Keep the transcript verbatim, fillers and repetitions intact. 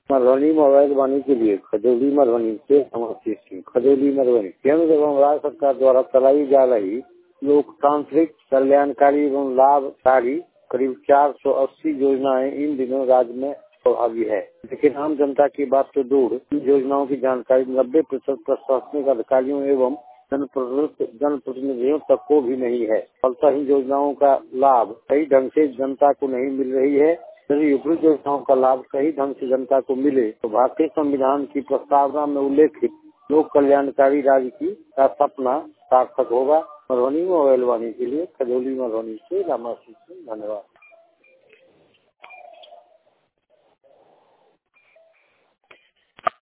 Madhubani mobile वाणी के लिए खजौली मधुबनी से समर्थित थी। खजौली मधुबनी केंद्र एवं राज्य सरकार द्वारा चलाई जा रही लोकतांत्रिक कल्याणकारी एवं लाभकारी करीब चार सौ अस्सी योजनाएं इन दिनों राज्य में प्रभावी है, लेकिन आम जनता की बात तो दूर, इन योजनाओं की जानकारी नब्बे प्रतिशत प्रशासनिक अधिकारियों एवं जनप्रतिनिधियों तक को भी नहीं है। फलतः इन योजनाओं का लाभ सही ढंग से जनता को नहीं मिल रही है। यदि उपयुक्त योजनाओं का लाभ सही ढंग से जनता को मिले तो भारतीय संविधान की प्रस्तावना में उल्लेखित लोक कल्याणकारी राज्य की का सपना सार्थक होगा। मधुबनी मोबाइल वाणी के लिए खजौली मधुबनी से रामाशीष सिंह, धन्यवाद।